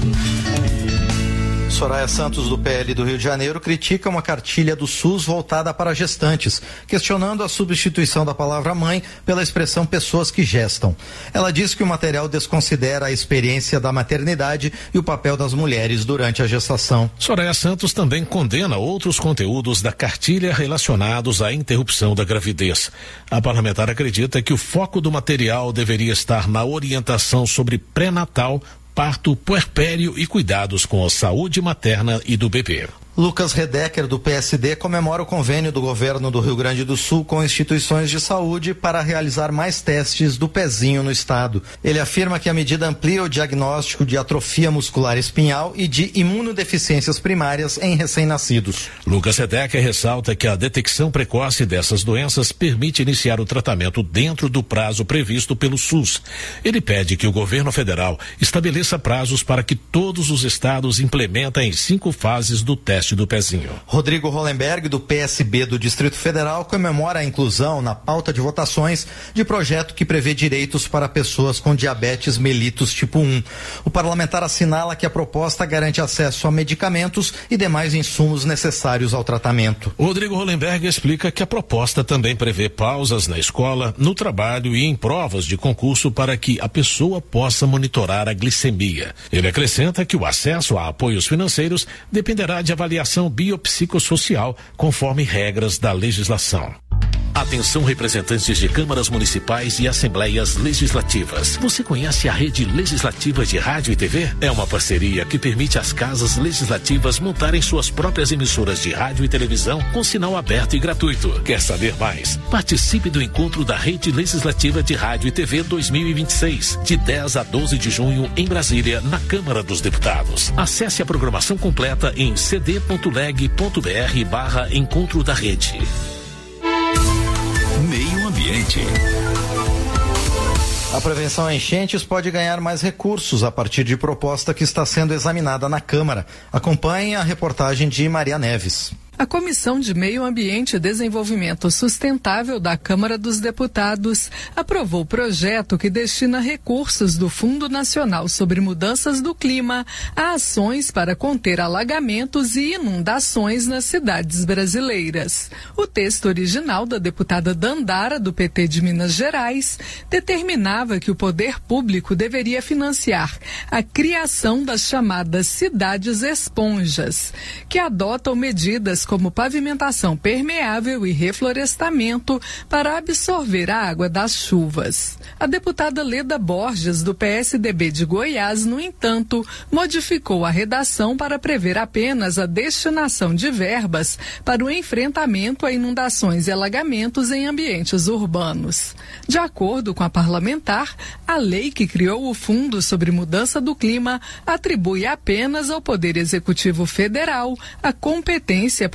Soraya Santos, do P L do Rio de Janeiro, critica uma cartilha do SUS voltada para gestantes, questionando a substituição da palavra mãe pela expressão pessoas que gestam. Ela diz que o material desconsidera a experiência da maternidade e o papel das mulheres durante a gestação. Soraya Santos também condena outros conteúdos da cartilha relacionados à interrupção da gravidez. A parlamentar acredita que o foco do material deveria estar na orientação sobre pré-natal, parto, puerpério e cuidados com a saúde materna e do bebê. Lucas Redecker, do P S D, comemora o convênio do governo do Rio Grande do Sul com instituições de saúde para realizar mais testes do pezinho no estado. Ele afirma que a medida amplia o diagnóstico de atrofia muscular espinhal e de imunodeficiências primárias em recém-nascidos. Lucas Redecker ressalta que a detecção precoce dessas doenças permite iniciar o tratamento dentro do prazo previsto pelo SUS. Ele pede que o governo federal estabeleça prazos para que todos os estados implementem em cinco fases do teste do pezinho. Rodrigo Hollenberg, do P S B do Distrito Federal, comemora a inclusão na pauta de votações de projeto que prevê direitos para pessoas com diabetes mellitus tipo um. O parlamentar assinala que a proposta garante acesso a medicamentos e demais insumos necessários ao tratamento. Rodrigo Hollenberg explica que a proposta também prevê pausas na escola, no trabalho e em provas de concurso para que a pessoa possa monitorar a glicemia. Ele acrescenta que o acesso a apoios financeiros dependerá de avaliação biopsicossocial, conforme regras da legislação. Atenção, representantes de câmaras municipais e assembleias legislativas. Você conhece a rede legislativa de rádio e T V? É uma parceria que permite às casas legislativas montarem suas próprias emissoras de rádio e televisão com sinal aberto e gratuito. Quer saber mais? Participe do encontro da Rede Legislativa de Rádio e T V dois mil e vinte e seis, de dez a doze de junho, em Brasília, na Câmara dos Deputados. Acesse a programação completa em cd.leg.br barra Encontro da Rede. Meio Ambiente. A prevenção a enchentes pode ganhar mais recursos a partir de proposta que está sendo examinada na Câmara. Acompanhe a reportagem de Maria Neves. A Comissão de Meio Ambiente e Desenvolvimento Sustentável da Câmara dos Deputados aprovou o projeto que destina recursos do Fundo Nacional sobre Mudanças do Clima a ações para conter alagamentos e inundações nas cidades brasileiras. O texto original da deputada Dandara, do P T de Minas Gerais, determinava que o poder público deveria financiar a criação das chamadas cidades esponjas, que adotam medidas como pavimentação permeável e reflorestamento para absorver a água das chuvas. A deputada Leda Borges, do P S D B de Goiás, no entanto, modificou a redação para prever apenas a destinação de verbas para o enfrentamento a inundações e alagamentos em ambientes urbanos. De acordo com a parlamentar, a lei que criou o Fundo sobre Mudança do Clima atribui apenas ao Poder Executivo Federal a competência para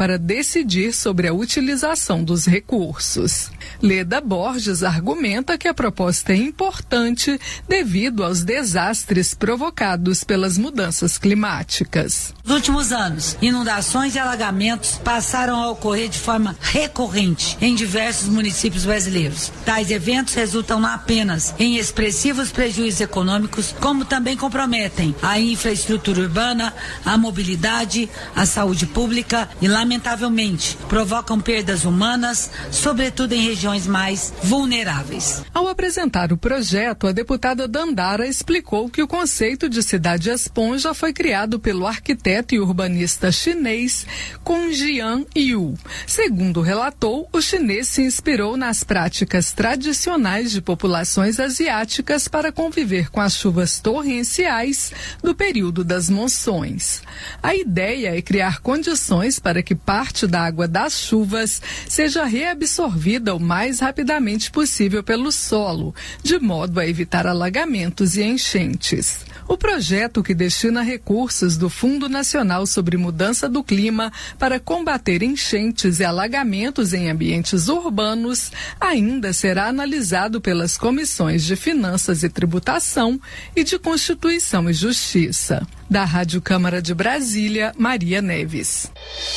para decidir sobre a utilização dos recursos. Leda Borges argumenta que a proposta é importante devido aos desastres provocados pelas mudanças climáticas. Nos últimos anos, inundações e alagamentos passaram a ocorrer de forma recorrente em diversos municípios brasileiros. Tais eventos resultam não apenas em expressivos prejuízos econômicos, como também comprometem a infraestrutura urbana, a mobilidade, a saúde pública e, lamentavelmente, provocam perdas humanas, sobretudo em regiões mais vulneráveis. Ao apresentar o projeto, a deputada Dandara explicou que o conceito de cidade esponja foi criado pelo arquiteto e urbanista chinês Kong Jian Yu. Segundo relatou, o chinês se inspirou nas práticas tradicionais de populações asiáticas para conviver com as chuvas torrenciais do período das monções. A ideia é criar condições para que parte da água das chuvas seja reabsorvida o mais rapidamente possível pelo solo, de modo a evitar alagamentos e enchentes. O projeto, que destina recursos do Fundo Nacional sobre Mudança do Clima para combater enchentes e alagamentos em ambientes urbanos, ainda será analisado pelas comissões de Finanças e Tributação e de Constituição e Justiça. Da Rádio Câmara de Brasília, Maria Neves.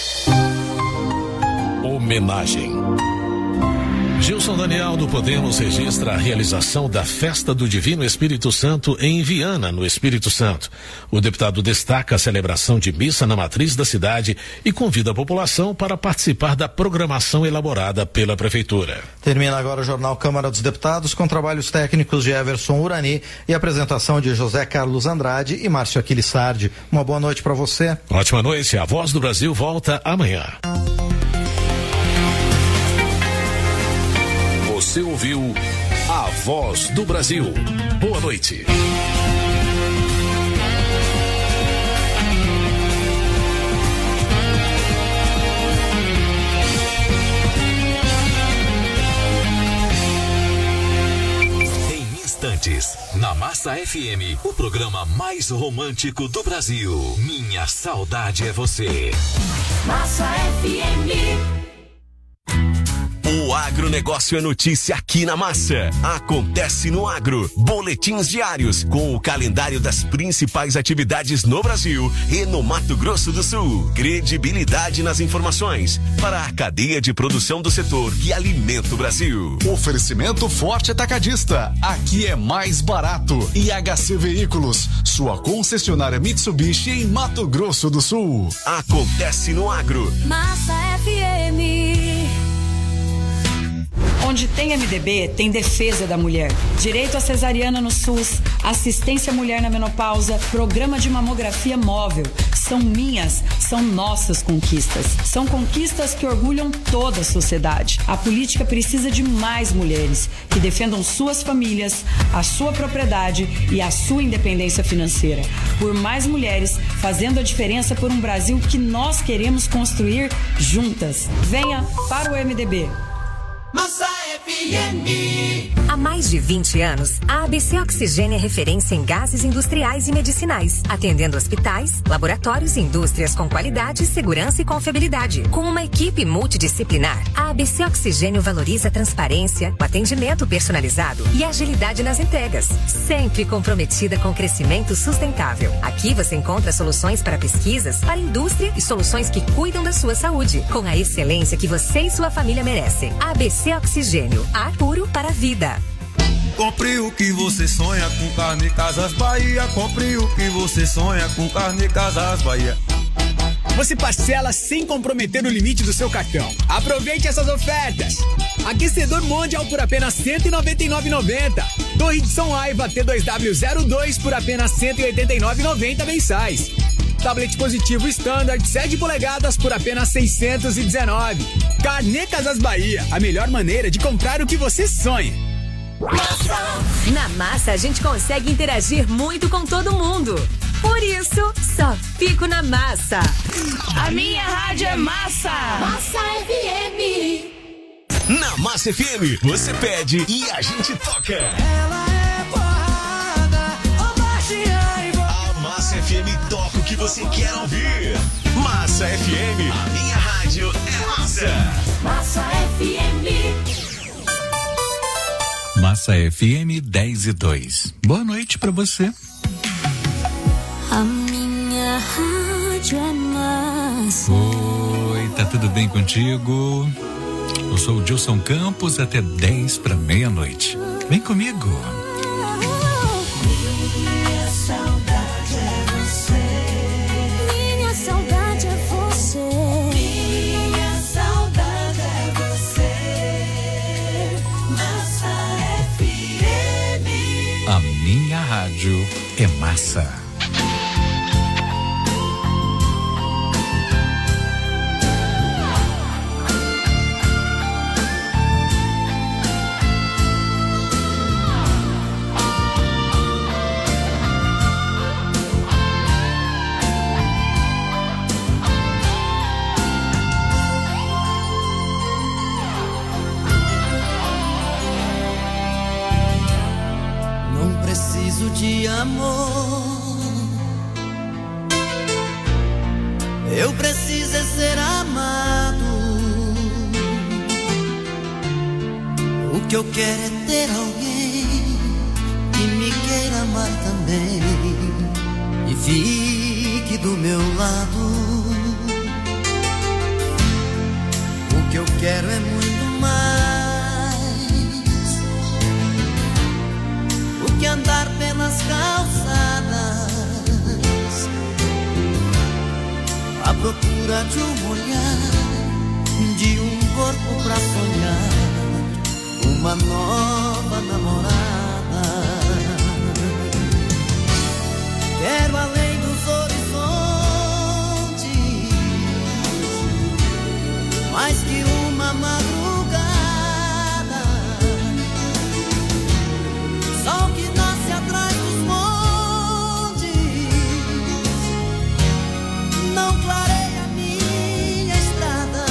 Homenagem. Gilson Daniel do Podemos registra a realização da Festa do Divino Espírito Santo em Viana, no Espírito Santo. O deputado destaca a celebração de missa na matriz da cidade e convida a população para participar da programação elaborada pela Prefeitura. Termina agora o Jornal Câmara dos Deputados com trabalhos técnicos de Everson Urani e apresentação de José Carlos Andrade e Márcio Aquiles Sardi. Uma boa noite para você. Ótima noite. A Voz do Brasil volta amanhã. Você ouviu A Voz do Brasil. Boa noite. Em instantes, na Massa F M, o programa mais romântico do Brasil. Minha saudade é você. Massa F M. O agronegócio é notícia aqui na Massa. Acontece no Agro. Boletins diários com o calendário das principais atividades no Brasil e no Mato Grosso do Sul. Credibilidade nas informações para a cadeia de produção do setor que alimenta o Brasil. Oferecimento Forte Atacadista. Aqui é mais barato. E H C Veículos, sua concessionária Mitsubishi em Mato Grosso do Sul. Acontece no Agro. Massa F M. Onde tem M D B, tem defesa da mulher. Direito à cesariana no SUS, assistência à mulher na menopausa, programa de mamografia móvel. São minhas, são nossas conquistas. São conquistas que orgulham toda a sociedade. A política precisa de mais mulheres que defendam suas famílias, a sua propriedade e a sua independência financeira. Por mais mulheres fazendo a diferença por um Brasil que nós queremos construir juntas. Venha para o M D B. Massa F M. Há mais de vinte anos, a A B C Oxigênio é referência em gases industriais e medicinais, atendendo hospitais, laboratórios e indústrias com qualidade, segurança e confiabilidade. Com uma equipe multidisciplinar, a A B C Oxigênio valoriza a transparência, o atendimento personalizado e a agilidade nas entregas, sempre comprometida com o crescimento sustentável. Aqui você encontra soluções para pesquisas, para indústria e soluções que cuidam da sua saúde, com a excelência que você e sua família merecem. A B C Oxigênio, ar puro para a vida. Compre o que você sonha com Carne Casas Bahia. Compre o que você sonha com Carne Casas Bahia. Você parcela sem comprometer o limite do seu cartão. Aproveite essas ofertas. Aquecedor Mondial por apenas cento e noventa e nove reais e noventa centavos. Torre de São Aiva T dois W zero dois por apenas cento e oitenta e nove reais e noventa centavos mensais. Tablet positivo Standard sete polegadas por apenas seiscentos e dezenove reais. Carnê Casas Bahia, a melhor maneira de comprar o que você sonha. Na Massa a gente consegue interagir muito com todo mundo. Por isso, só fico na Massa. A minha rádio é Massa. Massa F M. Na Massa F M, você pede e a gente toca. Ela é porrada, ô baixinha e vou... A Massa F M toca o que você quer ouvir. Massa F M, a minha rádio. rádio é massa. Massa F M. Massa F M dez e dois. Boa noite pra você. A minha rádio é massa. Oi, tá tudo bem contigo? Eu sou o Dilson Campos, até dez para meia-noite. Vem comigo. Minha saudade é você. Minha saudade é você. Minha saudade é você. Massa F M. A minha rádio é massa. De amor, eu preciso é ser amado. O que eu quero é ter alguém que me queira amar também e fique do meu lado. O que eu quero é muito mais que andar pelas calçadas à procura de um olhar, de um corpo pra sonhar, uma nova namorada. Quero além dos horizontes, mais que uma madrugada, sol que nasce atrás dos montes, não clareia minha estrada.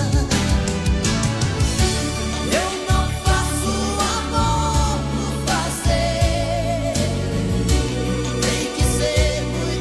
Eu não faço amor por fazer, tem que ser muito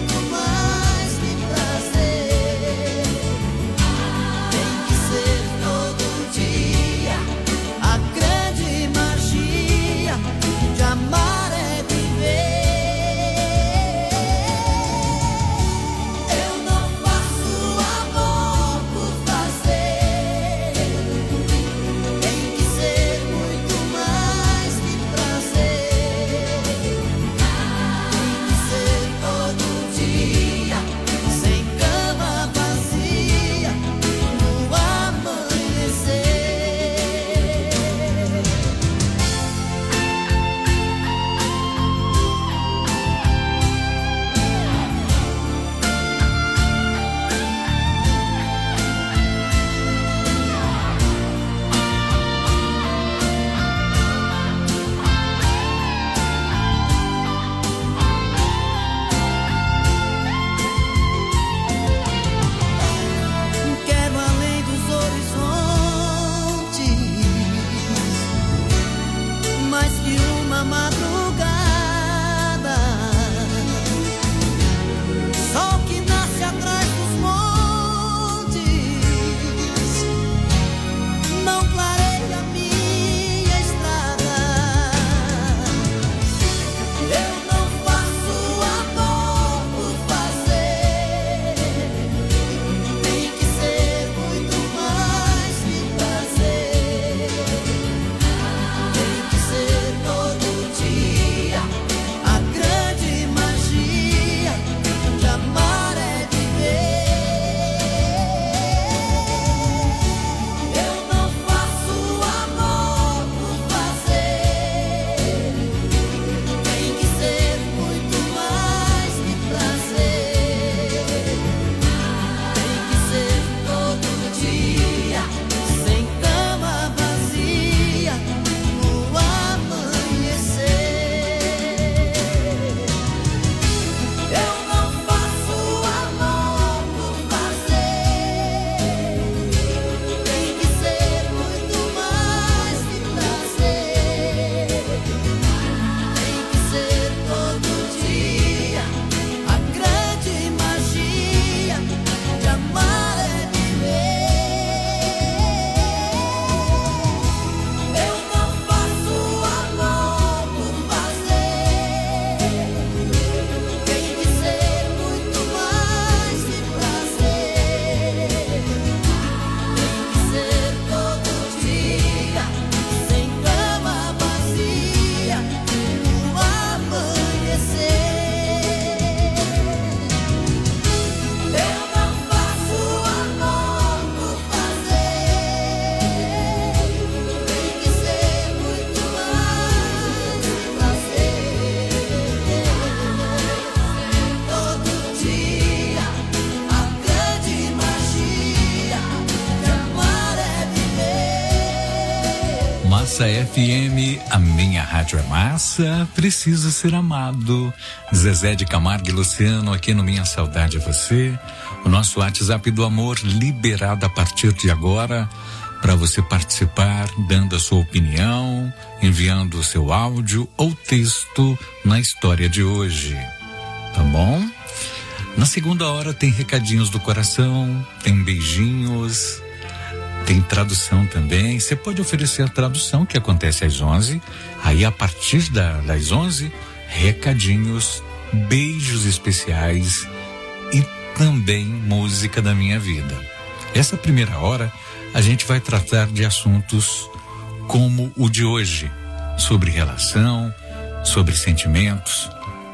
Massa F M, a minha rádio é massa, preciso ser amado. Zezé de Camargo e Luciano aqui no Minha Saudade é Você. O nosso WhatsApp do amor liberado a partir de agora para você participar, dando a sua opinião, enviando o seu áudio ou texto na história de hoje. Tá bom? Na segunda hora tem recadinhos do coração, tem beijinhos, tem tradução também. Você pode oferecer a tradução que acontece às onze. Aí a partir da, das onze, recadinhos, beijos especiais e também música da minha vida. Essa primeira hora a gente vai tratar de assuntos como o de hoje, sobre relação, sobre sentimentos,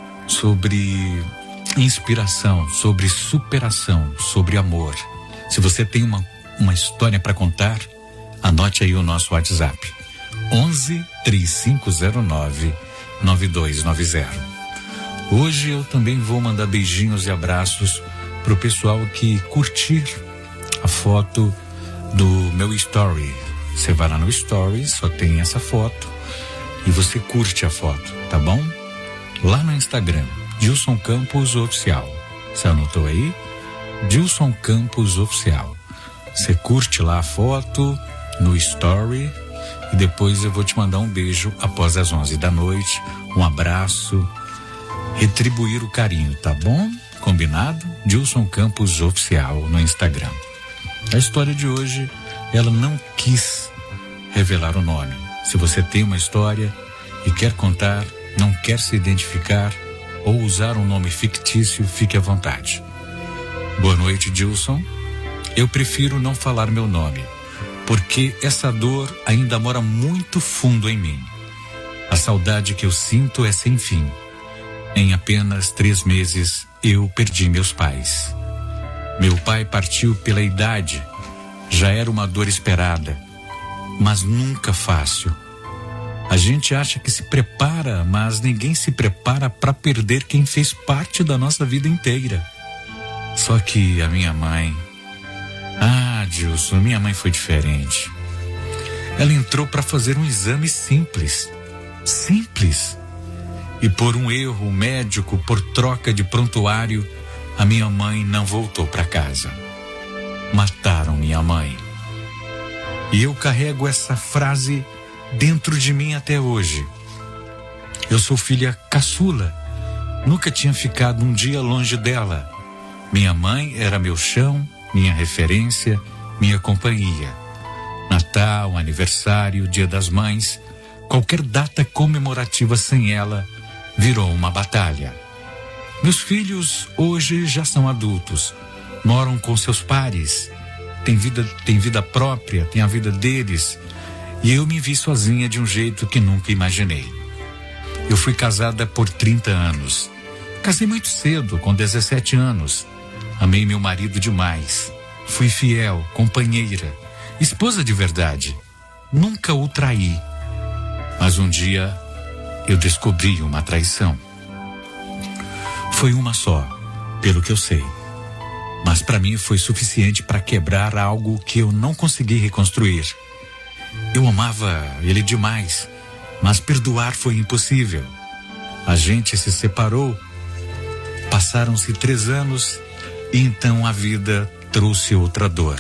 sobre inspiração, sobre superação, sobre amor. Se você tem uma, uma história para contar, anote aí o nosso WhatsApp: onze, três cinco zero nove, nove dois nove zero. Hoje eu também vou mandar beijinhos e abraços pro pessoal que curtir a foto do meu story. Você vai lá no story, só tem essa foto e você curte a foto, tá bom? Lá no Instagram, Dilson Campos Oficial. Você anotou aí? Dilson Campos Oficial. Você curte lá a foto no story e depois eu vou te mandar um beijo após as onze da noite, um abraço, retribuir o carinho, tá bom? Combinado? Dilson Campos Oficial no Instagram. A história de hoje, ela não quis revelar o nome. Se você tem uma história e quer contar, não quer se identificar ou usar um nome fictício, fique à vontade. Boa noite, Dilson. Eu prefiro não falar meu nome, porque essa dor ainda mora muito fundo em mim. A saudade que eu sinto é sem fim. Em apenas três meses, eu perdi meus pais. Meu pai partiu pela idade, já era uma dor esperada, mas nunca fácil. A gente acha que se prepara, mas ninguém se prepara para perder quem fez parte da nossa vida inteira. Só que a minha mãe... Ah, Dilson, minha mãe foi diferente. Ela entrou para fazer um exame simples. Simples. E por um erro médico, por troca de prontuário, a minha mãe não voltou para casa. Mataram minha mãe. E eu carrego essa frase dentro de mim até hoje. Eu sou filha caçula. Nunca tinha ficado um dia longe dela. Minha mãe era meu chão, minha referência, minha companhia. Natal, aniversário, Dia das Mães, qualquer data comemorativa sem ela virou uma batalha. Meus filhos hoje já são adultos, moram com seus pares, têm vida, têm vida própria, têm a vida deles, e eu me vi sozinha de um jeito que nunca imaginei. Eu fui casada por trinta anos. Casei muito cedo, com dezessete anos. Amei meu marido demais. Fui fiel, companheira, esposa de verdade. Nunca o traí. Mas um dia eu descobri uma traição. Foi uma só, pelo que eu sei. Mas para mim foi suficiente para quebrar algo que eu não consegui reconstruir. Eu amava ele demais, mas perdoar foi impossível. A gente se separou. Passaram-se três anos e então a vida trouxe outra dor.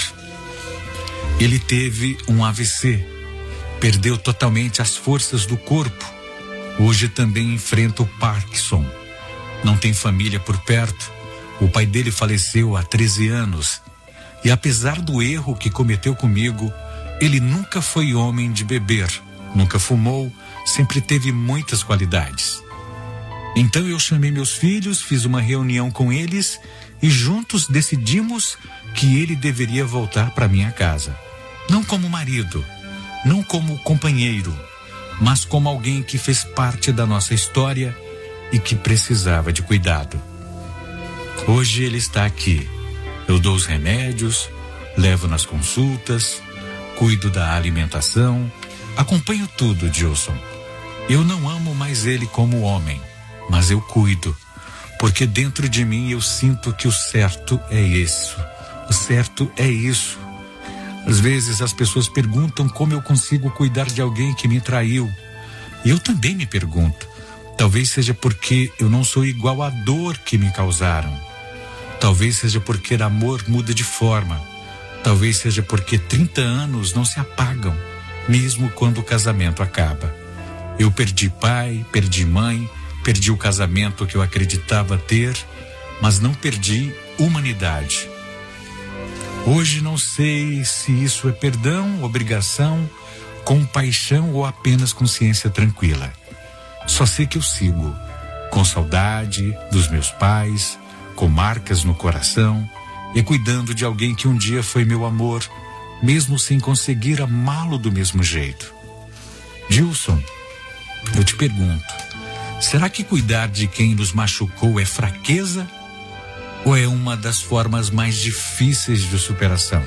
Ele teve um A V C, perdeu totalmente as forças do corpo. Hoje também enfrenta o Parkinson. Não tem família por perto. O pai dele faleceu há treze anos. E apesar do erro que cometeu comigo, ele nunca foi homem de beber, nunca fumou, sempre teve muitas qualidades. Então eu chamei meus filhos, fiz uma reunião com eles e juntos decidimos que ele deveria voltar para minha casa. Não como marido, não como companheiro, mas como alguém que fez parte da nossa história e que precisava de cuidado. Hoje ele está aqui. Eu dou os remédios, levo nas consultas, cuido da alimentação, acompanho tudo, Dilson. Eu não amo mais ele como homem, mas eu cuido, porque dentro de mim eu sinto que o certo é isso. O certo é isso. Às vezes as pessoas perguntam como eu consigo cuidar de alguém que me traiu. E eu também me pergunto. Talvez seja porque eu não sou igual à dor que me causaram. Talvez seja porque amor muda de forma. Talvez seja porque trinta anos não se apagam, mesmo quando o casamento acaba. Eu perdi pai, perdi mãe, perdi o casamento que eu acreditava ter, mas não perdi humanidade. Hoje não sei se isso é perdão, obrigação, compaixão ou apenas consciência tranquila. Só sei que eu sigo, com saudade dos meus pais, com marcas no coração e cuidando de alguém que um dia foi meu amor, mesmo sem conseguir amá-lo do mesmo jeito. Gilson, eu te pergunto, será que cuidar de quem nos machucou é fraqueza ou é uma das formas mais difíceis de superação?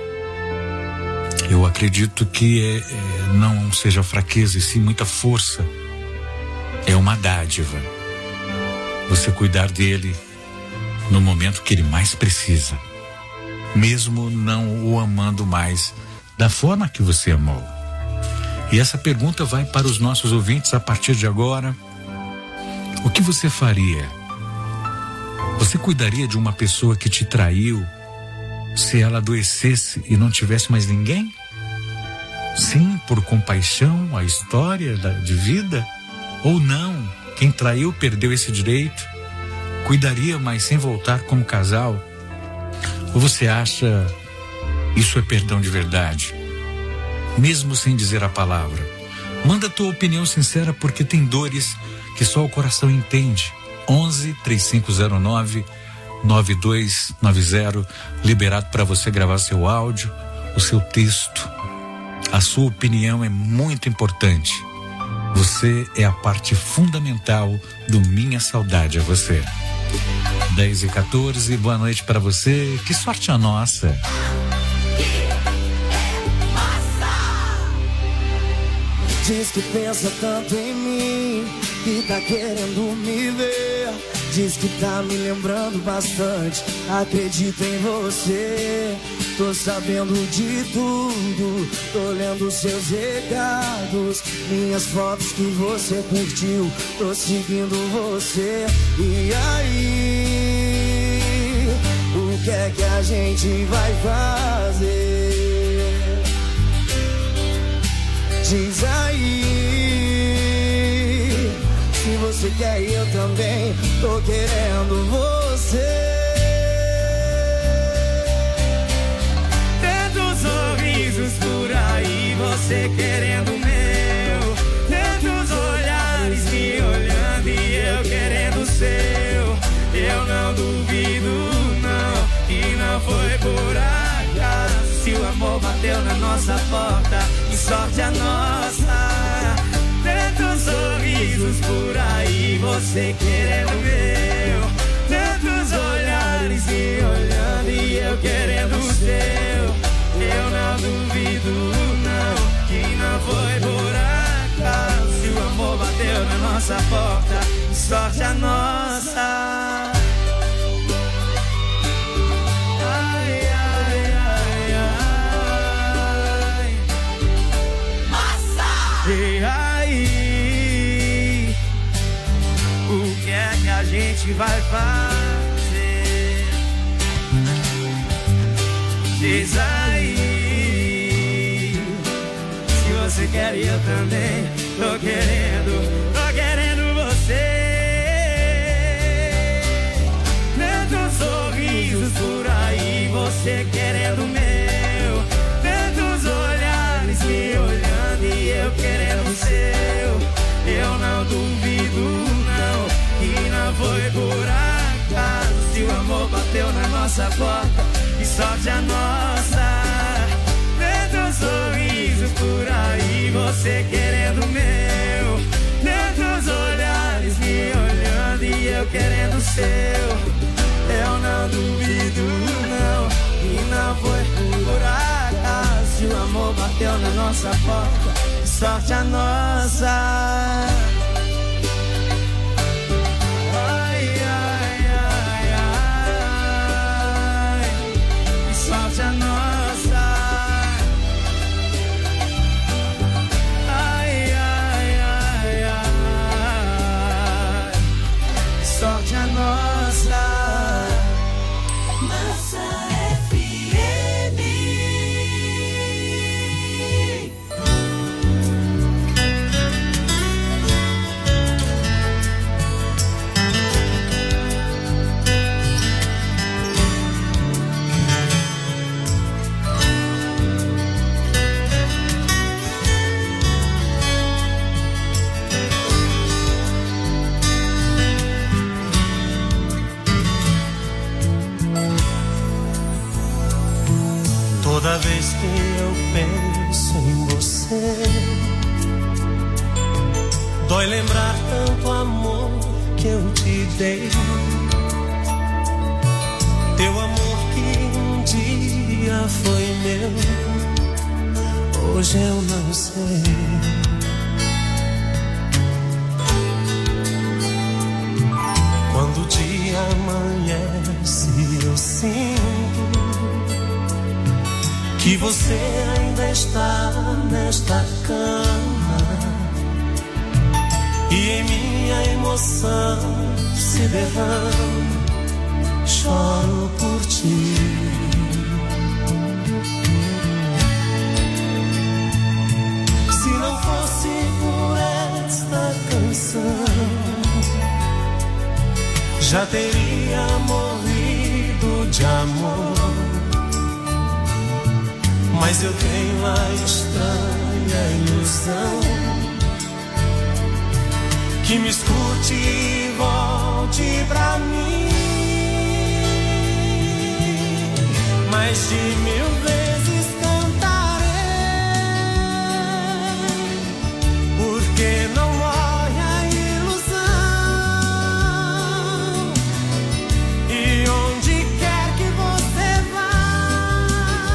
Eu acredito que é, é, não seja fraqueza e sim muita força. É uma dádiva. Você cuidar dele no momento que ele mais precisa, mesmo não o amando mais da forma que você amou. E essa pergunta vai para os nossos ouvintes a partir de agora. O que você faria? Você cuidaria de uma pessoa que te traiu se ela adoecesse e não tivesse mais ninguém? Sim, por compaixão à história de vida? Ou não? Quem traiu perdeu esse direito? Cuidaria, mas sem voltar como casal? Ou você acha isso é perdão de verdade? Mesmo sem dizer a palavra. Manda a tua opinião sincera, porque tem dores que só o coração entende. onze, três cinco zero nove, nove dois nove zero, liberado para você gravar seu áudio, o seu texto. A sua opinião é muito importante. Você é a parte fundamental do Minha Saudade a Você. dez e quatorze, boa noite para você. Que sorte a nossa. Diz que pensa tanto em mim, que tá querendo me ver. Diz que tá me lembrando bastante, acredito em você. Tô sabendo de tudo, tô lendo seus recados, minhas fotos que você curtiu, tô seguindo você. E aí, o que é que a gente vai fazer? Diz aí, se você quer eu também, tô querendo você. Tantos sorrisos por aí, você querendo o meu. Tantos olhares me olhando e eu querendo o seu. Eu não duvido não, que não foi por acaso. Se o amor bateu na nossa porta, que sorte a nossa. Tantos sorrisos por aí, você querendo o meu. Tantos olhares me olhando e eu querendo o seu. Eu não duvido não, que não foi por acaso. Se o amor bateu na nossa porta, que sorte a nossa. E aí, o que é que a gente vai fazer? Diz aí, se você quer eu também, tô querendo, tô querendo você. Tantos sorrisos por aí, você querendo o meu. Tantos olhares me olhando e eu querendo o seu. Eu não duvido não, que não foi por acaso. Se o amor bateu na nossa porta, que sorte a nossa. Tantos sorrisos por aí, você querendo o meu. Tantos olhares me olhando e eu querendo o seu. Eu não duvido não, que não foi por acaso. Se o amor bateu na nossa porta, que sorte a nossa. Ai, ai, ai, ai, que sorte a nossa. Toda vez que eu penso em você, dói lembrar tanto amor que eu te dei. Teu amor que um dia foi meu, hoje eu não sei. Quando o dia amanhece, eu sinto que você ainda está nesta cama, e em minha emoção se derrama. Choro por ti. Se não fosse por esta canção, já teria morrido de amor. Mas eu tenho a estranha ilusão que me escute e volte pra mim. Mais de mil vezes cantarei, porque não morre a ilusão. E onde quer que você vá,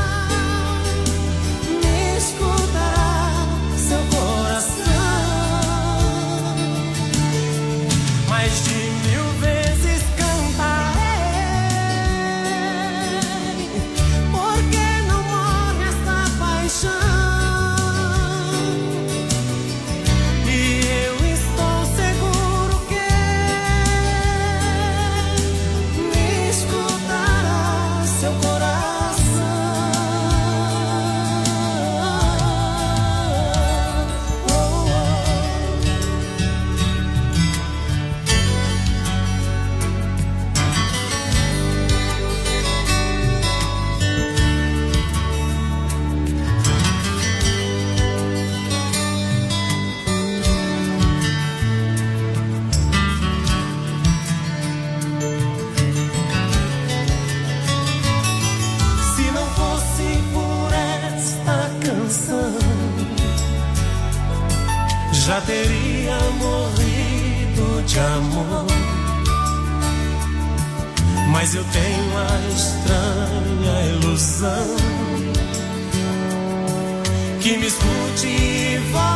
me escutará seu coração. Mais de mil vezes cantarei, já teria morrido de amor. Mas eu tenho a estranha ilusão que me escute e volte